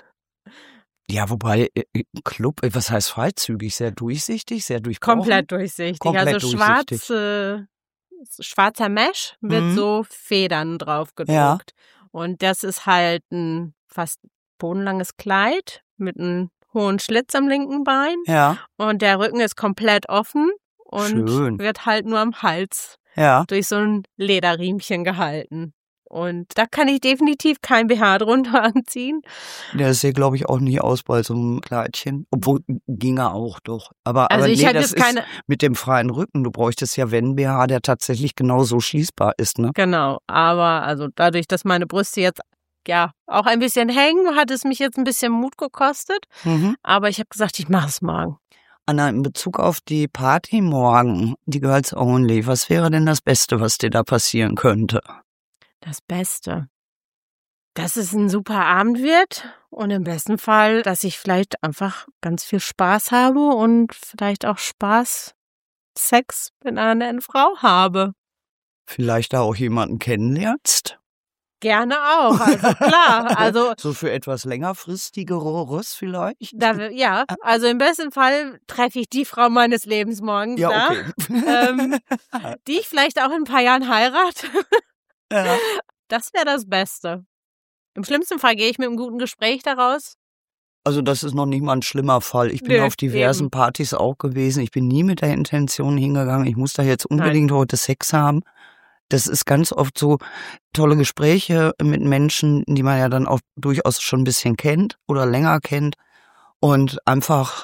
Ja, wobei, äh, Club, äh, was heißt freizügig? Sehr durchsichtig, sehr durchbrochen? Komplett durchsichtig. Komplett also durchsichtig. schwarz, äh, schwarzer Mesh mit Mhm. so Federn drauf gedruckt. Ja. Und das ist halt ein fast bodenlanges Kleid mit einem hohen Schlitz am linken Bein. Ja, Und der Rücken ist komplett offen und Schön. wird halt nur am Hals ja. durch so ein Lederriemchen gehalten. Und da kann ich definitiv kein B H drunter anziehen. Der sieht, glaube ich, auch nicht aus bei so einem Kleidchen. Obwohl, ginge auch doch. Aber, Also aber ich nee, hatte das jetzt keine, ist mit dem freien Rücken. Du bräuchtest ja, wenn B H, der tatsächlich genau so schließbar ist, ne? genau, aber also dadurch, dass meine Brüste jetzt ja auch ein bisschen hängen, hat es mich jetzt ein bisschen Mut gekostet. Mhm. Aber ich habe gesagt, ich mache es morgen. Anna, in Bezug auf die Party morgen, die Girls Only, was wäre denn das Beste, was dir da passieren könnte? Das Beste. Dass es ein super Abend wird und im besten Fall, dass ich vielleicht einfach ganz viel Spaß habe und vielleicht auch Spaß, Sex mit einer netten Frau habe. Vielleicht da auch jemanden kennenlernst? Gerne auch, also klar. Also So für etwas längerfristigeres vielleicht? da, wir- ja, also im besten Fall treffe ich die Frau meines Lebens morgens Ja, da, okay. ähm, die ich vielleicht auch in ein paar Jahren heirate. Ja. Das wäre das Beste. Im schlimmsten Fall gehe ich mit einem guten Gespräch daraus. Also das ist noch nicht mal ein schlimmer Fall. Ich bin Nö, auf diversen eben. Partys auch gewesen. Ich bin nie mit der Intention hingegangen, ich muss da jetzt unbedingt heute Sex haben. Das ist ganz oft so tolle Gespräche mit Menschen, die man ja dann auch durchaus schon ein bisschen kennt oder länger kennt. Und einfach,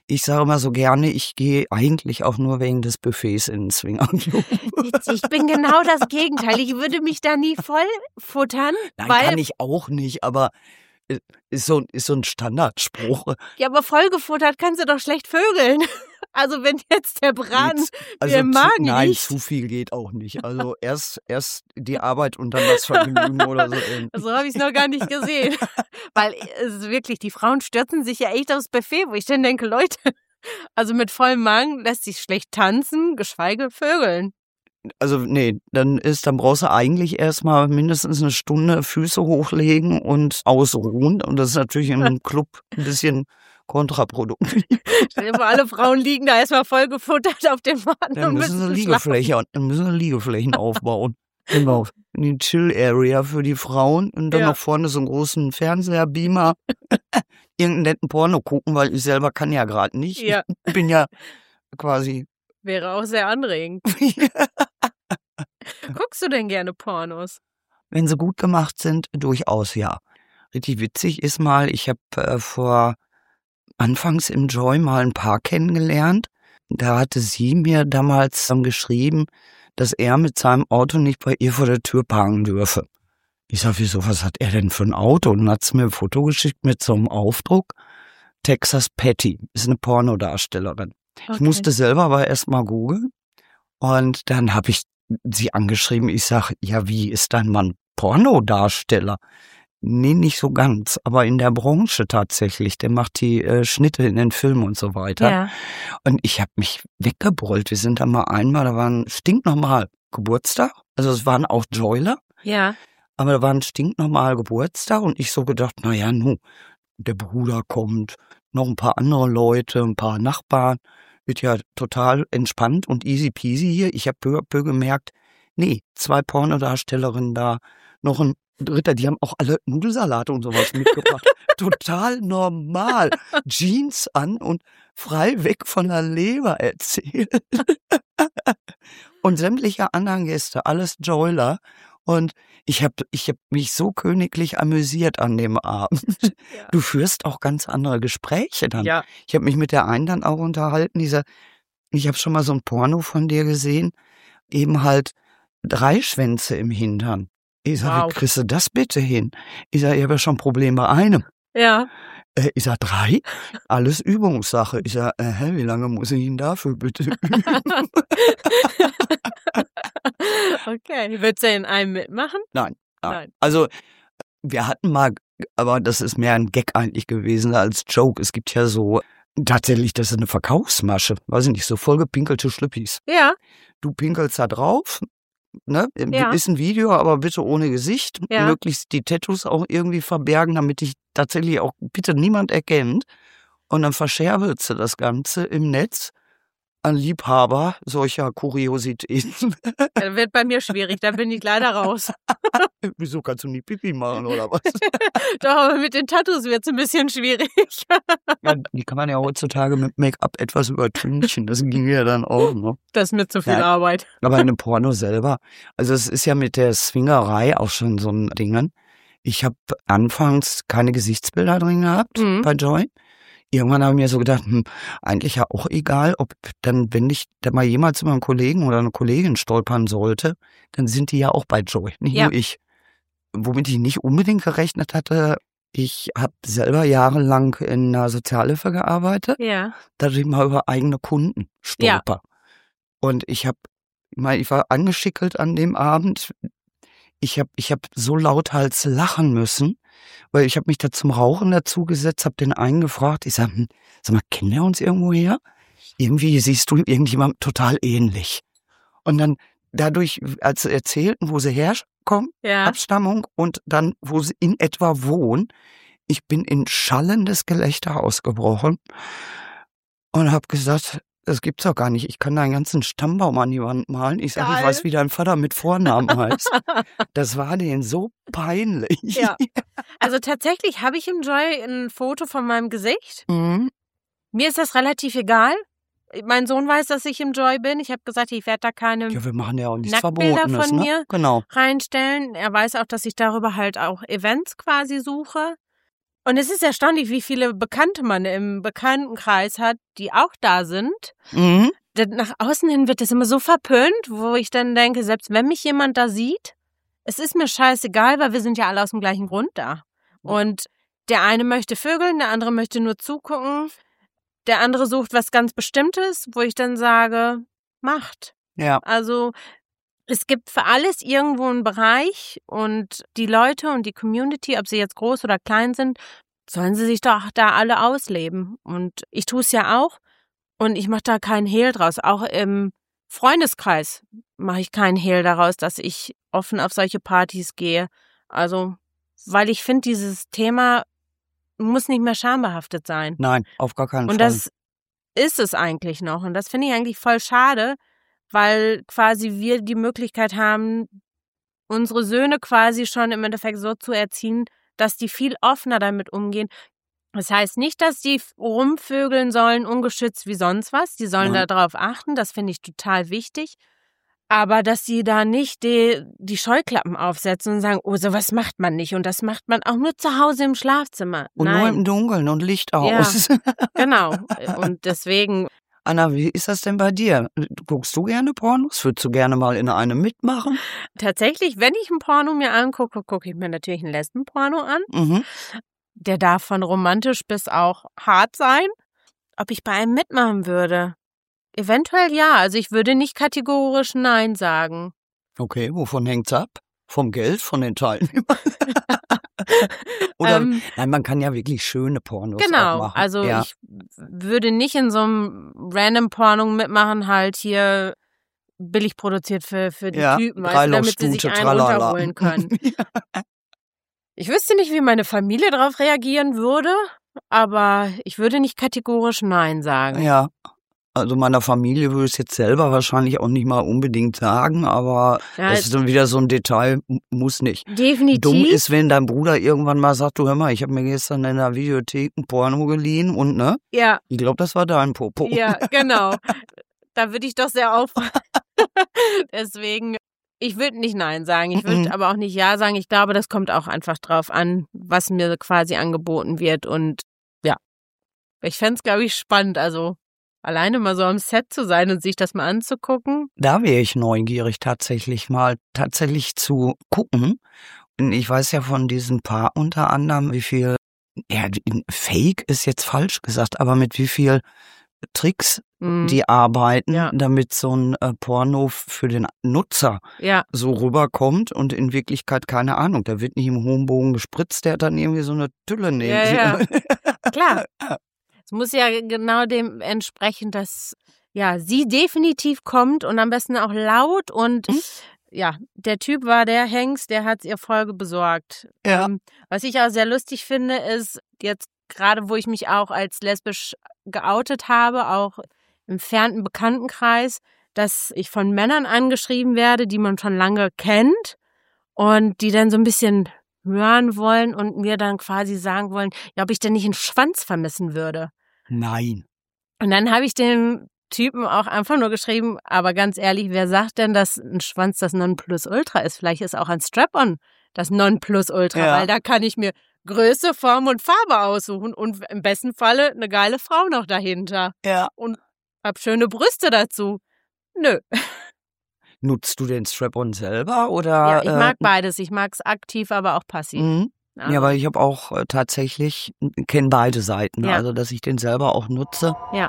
Ich sage immer so gerne, ich gehe eigentlich auch nur wegen des Buffets in den Swingerclub. Ich bin genau das Gegenteil. Ich würde mich da nie voll futtern. Nein, weil, kann ich auch nicht, aber ist so, ist so ein Standardspruch. Ja, aber vollgefuttert kannst du doch schlecht vögeln. Also wenn jetzt der Braten Jetzt, also dir im Magen zu, Nein, liegt. zu viel geht auch nicht. Also erst, erst die Arbeit und dann das Vergnügen oder so. So habe ich es noch gar nicht gesehen. Weil es ist wirklich, die Frauen stürzen sich ja echt aufs Buffet, wo ich dann denke, Leute, also mit vollem Magen lässt sich schlecht tanzen, geschweige vögeln. Also nee, dann ist, dann brauchst du eigentlich erstmal mindestens eine Stunde Füße hochlegen und ausruhen. Und das ist natürlich in einem Club ein bisschen kontraproduktiv. Stell dir vor, alle Frauen liegen da erstmal voll gefuttert auf dem Matten. Dann und müssen sie müssen Liegefläche, dann müssen sie Liegeflächen aufbauen. Genau. Die Chill-Area für die Frauen und dann Ja. noch vorne so einen großen Fernseherbeamer. Irgendeinen netten Porno gucken, weil ich selber kann ja gerade nicht. Ja. Ich bin ja quasi. Wäre auch sehr anregend. Guckst du denn gerne Pornos? Wenn sie gut gemacht sind, durchaus ja. Richtig witzig ist mal, ich habe äh, vor anfangs im Joy mal ein Paar kennengelernt. Da hatte sie mir damals ähm, geschrieben, dass er mit seinem Auto nicht bei ihr vor der Tür parken dürfe. Ich sag, wieso, was hat er denn für ein Auto? Und dann hat sie mir ein Foto geschickt mit so einem Aufdruck. Texas Patty ist eine Pornodarstellerin. Okay. Ich musste selber aber erst mal googeln. Und dann habe ich sie angeschrieben. Ich sag, ja, wie ist dein Mann Pornodarsteller? Nee, nicht so ganz, aber in der Branche tatsächlich. Der macht die äh, Schnitte in den Filmen und so weiter. Ja. Und ich habe mich weggebrüllt. Wir sind da mal einmal, da war ein stinknormal Geburtstag. Also es waren auch Joiler, Ja. aber da war ein stinknormal Geburtstag. Und ich so gedacht, na ja, nu, der Bruder kommt, noch ein paar andere Leute, ein paar Nachbarn. Wird ja total entspannt und easy peasy hier. Ich habe peu à peu gemerkt, nee, zwei Pornodarstellerinnen da, noch ein Dritter, die haben auch alle Nudelsalate und sowas mitgebracht. Total normal. Jeans an und frei weg von der Leber erzählt. Und sämtliche anderen Gäste, alles Joiler. Und ich habe ich hab mich so königlich amüsiert an dem Abend. Ja. Du führst auch ganz andere Gespräche dann. Ja. Ich habe mich mit der einen dann auch unterhalten, dieser, ich habe schon mal so ein Porno von dir gesehen, eben halt drei Schwänze im Hintern. Ich sag, Wow. wie kriegst du das bitte hin? Ich sag, ich habe ja schon ein Problem bei einem. Ja. Äh, ich sag, drei? Alles Übungssache. Ich sag, äh, hä, wie lange muss ich ihn dafür bitte üben? Okay. Würdest du in einem mitmachen? Nein, nein. Nein. Also, wir hatten mal, aber das ist mehr ein Gag eigentlich gewesen als Joke. Es gibt ja so, tatsächlich, das ist eine Verkaufsmasche. Weiß ich nicht, so vollgepinkelte Schlüppis. Ja. Du pinkelst da drauf, ne? Ja. Ist ein Video, aber bitte ohne Gesicht. Ja. Möglichst die Tattoos auch irgendwie verbergen, damit dich tatsächlich auch bitte niemand erkennt. Und dann verscherbelst du das Ganze im Netz an Liebhaber solcher Kuriositäten. Das wird bei mir schwierig, da bin ich leider raus. Wieso kannst du nie Pipi machen oder was? Doch, aber mit den Tattoos wird es ein bisschen schwierig. Ja, die kann man ja heutzutage mit Make-up etwas übertünchen. Das ging ja dann auch, ne? Das ist mir zu viel Nein. Arbeit. Aber in dem Porno selber, also es ist ja mit der Swingerei auch schon so ein Ding. Ich habe anfangs keine Gesichtsbilder drin gehabt Mhm. bei Joy. Irgendwann habe ich mir so gedacht, hm, eigentlich ja auch egal, ob dann, wenn ich da mal jemals über einen Kollegen oder eine Kollegin stolpern sollte, dann sind die ja auch bei Joy, nicht Ja. nur ich. Womit ich nicht unbedingt gerechnet hatte, ich habe selber jahrelang in einer Sozialhilfe gearbeitet, Ja. dass ich mal über eigene Kunden stolper. Und ich habe, ich meine, ich war angeschickelt an dem Abend. Ich habe ich hab so lauthals lachen müssen, weil ich habe mich da zum Rauchen dazu gesetzt, habe den einen gefragt. Ich sag, hm, sag mal, kennen wir uns irgendwo her? Irgendwie siehst du irgendjemandem total ähnlich. Und dann dadurch, als sie erzählten, wo sie herkommen, Ja. Abstammung und dann, wo sie in etwa wohnen, ich bin in schallendes Gelächter ausgebrochen und habe gesagt, das gibt's doch gar nicht. Ich kann da einen ganzen Stammbaum an die Wand malen. Ich sage, ich Geil. weiß, wie dein Vater mit Vornamen heißt. Das war denen so peinlich. Ja. Also tatsächlich habe ich im Joy ein Foto von meinem Gesicht. Mhm. Mir ist das relativ egal. Mein Sohn weiß, dass ich im Joy bin. Ich habe gesagt, ich werde da keine Ja, wir machen ja auch nichts Nacktbilder Verbotenes, von ne? mir? Genau. reinstellen. Er weiß auch, dass ich darüber halt auch Events quasi suche. Und es ist erstaunlich, wie viele Bekannte man im Bekanntenkreis hat, die auch da sind. Mhm. Denn nach außen hin wird das immer so verpönt, wo ich dann denke, selbst wenn mich jemand da sieht, es ist mir scheißegal, weil wir sind ja alle aus dem gleichen Grund da. Und der eine möchte vögeln, der andere möchte nur zugucken, der andere sucht was ganz Bestimmtes, wo ich dann sage, macht. Ja. Also es gibt für alles irgendwo einen Bereich und die Leute und die Community, ob sie jetzt groß oder klein sind, sollen sie sich doch da alle ausleben. Und ich tue es ja auch und ich mache da keinen Hehl draus. Auch im Freundeskreis mache ich keinen Hehl daraus, dass ich offen auf solche Partys gehe. Also, weil ich finde, dieses Thema muss nicht mehr schambehaftet sein. Nein, auf gar keinen Und Fall. das ist es eigentlich noch. Und das finde ich eigentlich voll schade, weil quasi wir die Möglichkeit haben, unsere Söhne quasi schon im Endeffekt so zu erziehen, dass die viel offener damit umgehen. Das heißt nicht, dass die rumvögeln sollen, ungeschützt wie sonst was. Die sollen Nein. darauf achten, das finde ich total wichtig. Aber dass sie da nicht die, die Scheuklappen aufsetzen und sagen, oh, sowas macht man nicht. Und das macht man auch nur zu Hause im Schlafzimmer. Und Nein. nur im Dunkeln und Licht aus. Ja, genau. Und deswegen... Anna, wie ist das denn bei dir? Guckst du gerne Pornos? Würdest du gerne mal in einem mitmachen? Tatsächlich, wenn ich ein Porno mir angucke, gucke ich mir natürlich ein Lesbenporno an. Mhm. Der darf von romantisch bis auch hart sein. Ob ich bei einem mitmachen würde? Eventuell ja. Also ich würde nicht kategorisch Nein sagen. Okay, wovon hängt's ab? Vom Geld, von den Teilnehmern? Oder, ähm, nein, man kann ja wirklich schöne Pornos auch genau, machen. also ja. ich würde nicht in so einem random Porno mitmachen, halt hier billig produziert für, für die Ja, Typen, weißt du, damit sie sich Dreilaufstute, einen tralala. runterholen können. Ich wüsste nicht, wie meine Familie darauf reagieren würde, aber ich würde nicht kategorisch Nein sagen. Ja, also meiner Familie würde ich es jetzt selber wahrscheinlich auch nicht mal unbedingt sagen, aber Ja, das ist dann wieder so ein Detail, m- muss nicht. definitiv. Dumm ist, wenn dein Bruder irgendwann mal sagt, du hör mal, ich habe mir gestern in der Videothek ein Porno geliehen und ne, Ja, ich glaube, das war dein Popo. ja, genau. Da würde ich doch sehr aufpassen. Deswegen, ich würde nicht Nein sagen. Ich würde Mhm. aber auch nicht Ja sagen. Ich glaube, das kommt auch einfach drauf an, was mir quasi angeboten wird. Und ja, ich fände es, glaube ich, spannend. Also alleine mal so am Set zu sein und sich das mal anzugucken. Da wäre ich neugierig, tatsächlich mal tatsächlich zu gucken. Und ich weiß ja von diesem Paar unter anderem, wie viel, ja, Fake ist jetzt falsch gesagt, aber mit wie viel Tricks Mhm. die arbeiten, Ja. damit so ein äh, Porno für den Nutzer Ja, so rüberkommt und in Wirklichkeit keine Ahnung, da wird nicht im hohen Bogen gespritzt, der hat dann irgendwie so eine Tülle neben Ja, sich. klar. Es muss ja genau dem entsprechen, dass ja sie definitiv kommt und am besten auch laut und Mhm. ja, der Typ war der Hengst, der hat ihr Folge besorgt. Ja. Ähm, was ich auch sehr lustig finde, ist jetzt gerade, wo ich mich auch als lesbisch geoutet habe, auch im entfernten Bekanntenkreis, dass ich von Männern angeschrieben werde, die man schon lange kennt und die dann so ein bisschen hören wollen und mir dann quasi sagen wollen, ja, ob ich denn nicht einen Schwanz vermissen würde. Nein. Und dann habe ich dem Typen auch einfach nur geschrieben, aber ganz ehrlich, wer sagt denn, dass ein Schwanz das Nonplusultra ist? Vielleicht ist auch ein Strap-on das Nonplusultra, Ja. weil da kann ich mir Größe, Form und Farbe aussuchen und im besten Falle eine geile Frau noch dahinter. Ja. Und hab schöne Brüste dazu. Nö. Nutzt du den Strap-on selber oder? Ja, ich mag äh, beides. Ich mag's aktiv, aber auch passiv. mhm. Also, Ja, weil ich habe auch äh, tatsächlich, kenne beide Seiten, Ja. also dass ich den selber auch nutze. ja.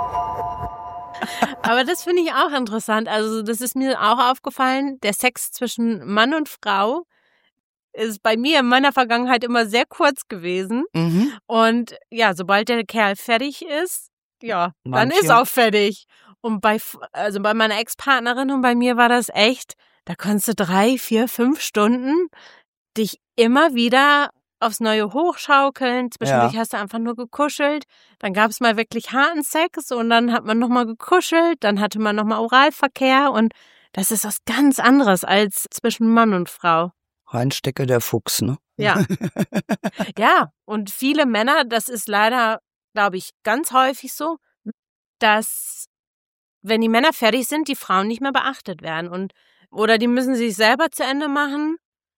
Aber das finde ich auch interessant. Also das ist mir auch aufgefallen. Der Sex zwischen Mann und Frau ist bei mir in meiner Vergangenheit immer sehr kurz gewesen. Mhm. Und ja, sobald der Kerl fertig ist, ja, dann Manche- ist auch fertig. Und bei, also bei meiner Ex-Partnerin und bei mir war das echt, da konntest du drei, vier, fünf Stunden dich immer wieder aufs Neue hochschaukeln. Zwischendurch Ja. hast du einfach nur gekuschelt. Dann gab es mal wirklich harten Sex und dann hat man nochmal gekuschelt. Dann hatte man nochmal Oralverkehr und das ist was ganz anderes als zwischen Mann und Frau. Reinstecke der Fuchs, ne? Ja. Ja, und viele Männer, das ist leider, glaube ich, ganz häufig so, dass wenn die Männer fertig sind, die Frauen nicht mehr beachtet werden und oder die müssen sich selber zu Ende machen.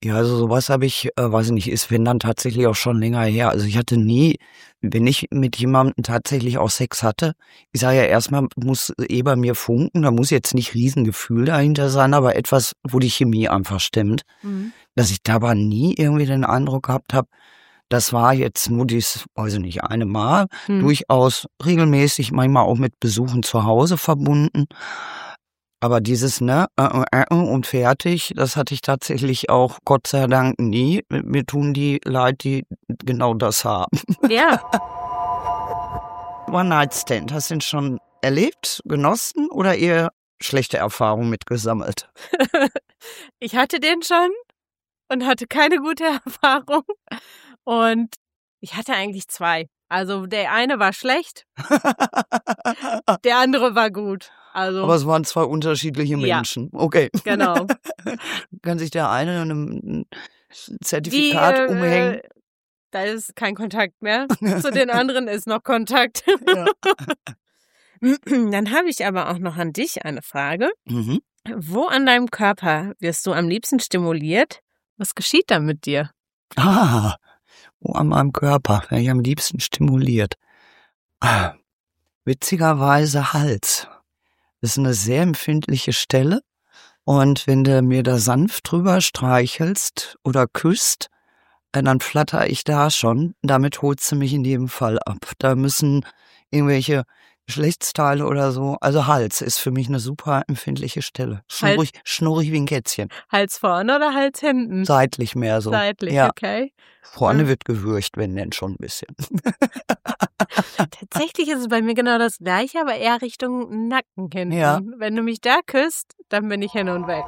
Ja, also sowas habe ich, äh, weiß ich nicht, ist wenn dann tatsächlich auch schon länger her. Also ich hatte nie, wenn ich mit jemandem tatsächlich auch Sex hatte, ich sage ja erstmal, muss eh bei mir funken, da muss jetzt nicht Riesengefühl dahinter sein, aber etwas, wo die Chemie einfach stimmt. Mhm. Dass ich da aber nie irgendwie den Eindruck gehabt habe, das war jetzt nur dies, weiß ich nicht, eine Mal, Hm. durchaus regelmäßig, manchmal auch mit Besuchen zu Hause verbunden. Aber dieses, ne, äh, äh, äh, und fertig, das hatte ich tatsächlich auch, Gott sei Dank, nie. Mir tun die leid, die genau das haben. Ja. One-Night-Stand, hast du den schon erlebt, genossen oder eher schlechte Erfahrungen mitgesammelt? Ich hatte den schon und hatte keine gute Erfahrung. Und ich hatte eigentlich zwei. Also der eine war schlecht, der andere war gut. Also Aber es waren zwei unterschiedliche Ja. Menschen. Okay. genau. Kann sich der eine ein Die, Zertifikat äh, umhängen? äh, da ist kein Kontakt mehr. Zu den anderen ist noch Kontakt. Ja. Dann habe ich aber auch noch an dich eine Frage. Mhm. Wo an deinem Körper wirst du am liebsten stimuliert? Was geschieht da mit dir? Ah, wo an meinem Körper wäre ich am liebsten stimuliert? Ah, witzigerweise Hals. Das ist eine sehr empfindliche Stelle. Und wenn du mir da sanft drüber streichelst oder küsst, äh, dann flatter ich da schon. Damit holst du mich in jedem Fall ab. Da müssen irgendwelche Geschlechtsteile oder so. Also Hals ist für mich eine super empfindliche Stelle. Schnurrig, schnurrig wie ein Kätzchen. Hals vorne oder Hals hinten? Seitlich mehr so. Seitlich, Ja. okay. Vorne Ja. wird gewürgt, wenn denn schon ein bisschen. Tatsächlich ist es bei mir genau das Gleiche, aber eher Richtung Nacken hinten. Ja. Wenn du mich da küsst, dann bin ich hin und weg.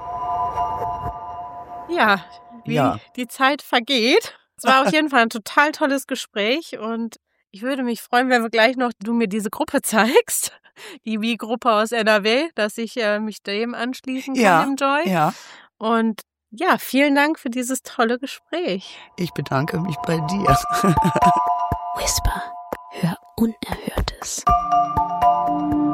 Ja, wie Ja. die Zeit vergeht. Es war auf jeden Fall ein total tolles Gespräch und ich würde mich freuen, wenn wir gleich noch du mir diese Gruppe zeigst, die Wie-Gruppe aus N R W, dass ich äh, mich dem anschließen kann, Ja, dem Joy. ja. Und ja, vielen Dank für dieses tolle Gespräch. Ich bedanke mich bei dir. Whisper. Hör Unerhörtes.